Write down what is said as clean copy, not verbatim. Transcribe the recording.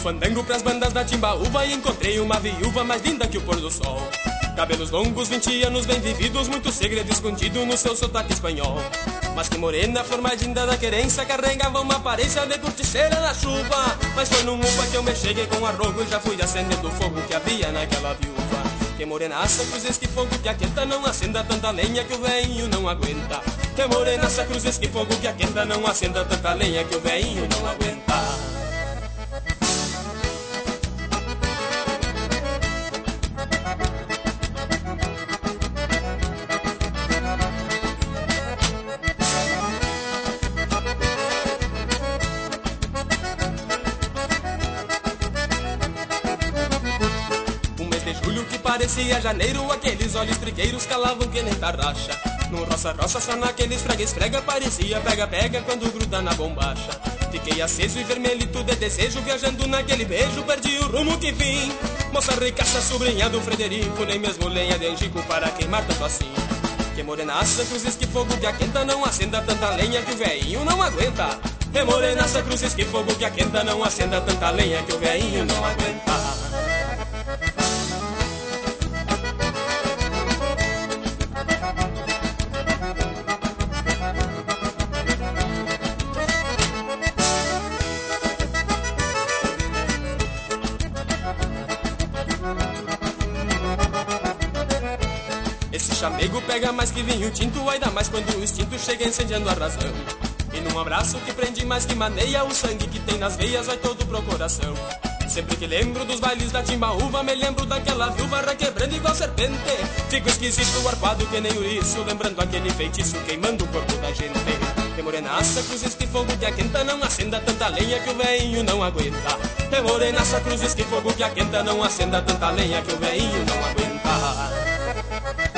fandango pras bandas da Timbaúva e encontrei uma viúva mais linda que o pôr do sol. Cabelos longos, 20 anos bem vividos, muito segredo escondido no seu sotaque espanhol. Mas que morena, flor mais linda da querência, carregava uma aparência de corticeira na chuva. Mas foi num upa que eu me cheguei com arrogo e já fui acendendo o fogo que havia naquela viúva. Que morenaça, cruzes que fogo que aquenta, não acenda tanta lenha que o velhinho não aguenta. Que morenaça, cruzes que fogo que aquenta, não acenda tanta lenha que o velhinho não aguenta. Parecia janeiro, aqueles olhos trigueiros calavam que nem tarraxa. Num roça-roça, só naquele esfrega-esfrega, parecia pega-pega quando gruda na bombacha. Fiquei aceso e vermelhito de desejo, viajando naquele beijo, perdi o rumo que vim. Moça ricaça, sobrinha do Frederico, nem mesmo lenha de angico para queimar tanto assim. Que morenaça, cruzes que fogo que aquenta, não acenda tanta lenha que o velhinho não aguenta. Que morenaça, cruzes que fogo que aquenta, não acenda tanta lenha que o velhinho não aguenta. Esse chamego pega mais que vinho tinto, ainda mais quando o instinto chega incendiando a razão. E num abraço que prende mais que maneia, o sangue que tem nas veias vai todo pro coração. Sempre que lembro dos bailes da Timbaúva, me lembro daquela viúva requebrando igual serpente. Fico esquisito, arpado que nem ouriço, lembrando aquele feitiço queimando o corpo da gente. Que morenaça, cruzes que fogo que aquenta, não acenda tanta lenha que o velhinho não aguenta. Que morenaça, cruzes que fogo que aquenta, não acenda tanta lenha que o velhinho não aguenta.